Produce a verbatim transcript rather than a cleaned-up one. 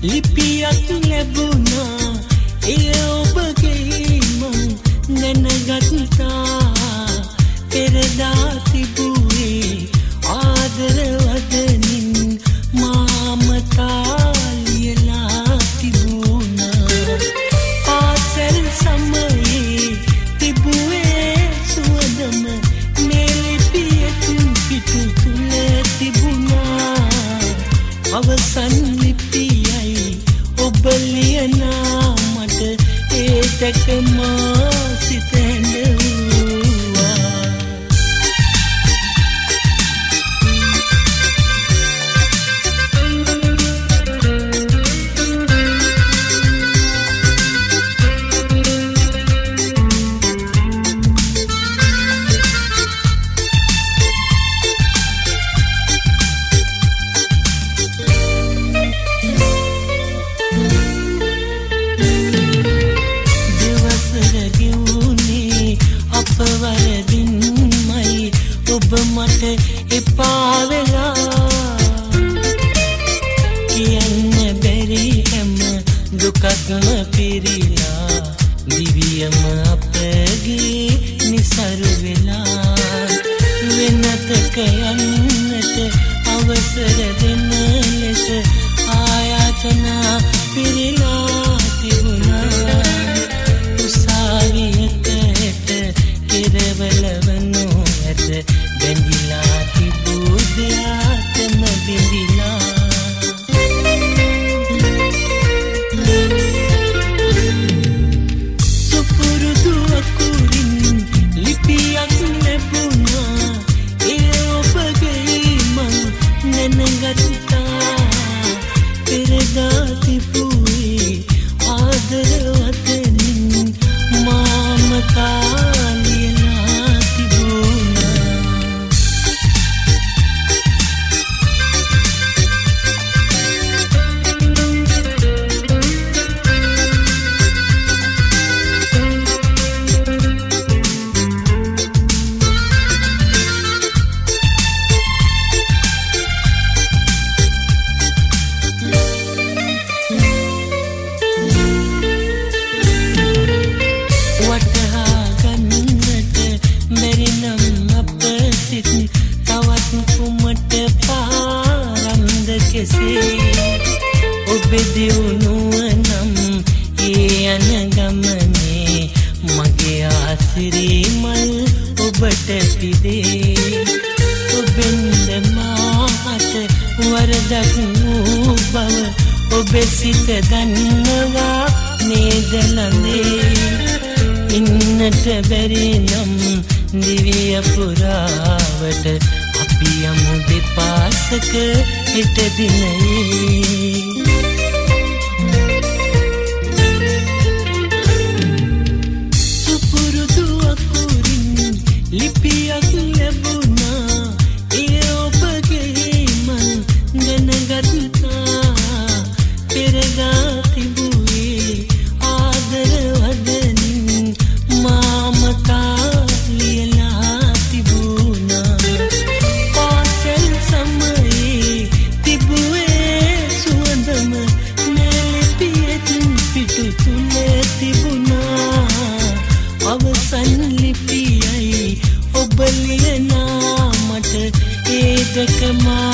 ලිපියක් ලැබුණා එය ඔබගේ මං දැනගත්තා පෙරදා තිබුවේ ආදරවදනින් මාමතා ලියලා තිබුණා පාසල් සමයේ තිබුවේ සුවඳම මේ ලිපියකින් පිටු තුල තිබුණා අවසන් ලිපියයි ඔබ ලියනා මට ඒ දැකම සිතෙන්දුවා වරදින්මයි ඔබ මට එපා වෙලා කියන්න බැරි හැම දුකක්ම පිරීලා දිවියම අපගේ නිසරු වෙලා වෙනතක යන්නට අවසර දෙන ලෙස ආයාචනා පිරීලා තිබුණා උසාවියට කෙරවලවනු ඇත බැඳිලා තිබූ දෙයාටම බිඳිලා සුපුරුදු අකුරින් ලිපියක් ලැබුණා ඒ ඔබගේ මං දැනගත්තා පෙරදා තිබුවේ ආදරවදනින් මාමතා ඔබේ දියුණුවනම් ඒ යන ගමනේ මගේ ආසිරි මල් ඔබට පිදේ ඔබෙන්ද මාට වරදක් වූ බව ඔබේ සිත දන්නවා නේද ළඟේ ඉන්නට බැරි නම් දිවිය පුරාවට අපි යමු දෙපාසක හිට දිනයේ සුපුරුදු අකුරින් ලිපියක් ලැබුණා ඒ ඔබගේ මං දැනගත්තා පෙරදා තිබුවේ ආදරවදනින් මාමතා ලියලා තිබුණා පාසල් සමයේ තිබුවේ සුවඳම මේ ලිපියකින් පිටු තුල තිබුණා අවසන් ලිපියයි ඔබ ලියනා මට ඒ දැකම